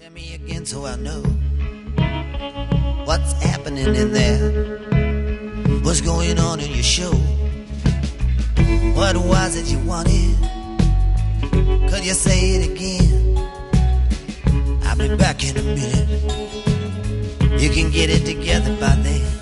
Hear me again so I know what's happening in there. What's going on in your show? What was it you wanted? Could you say it again? I'll be back in a minute. You can get it together by then.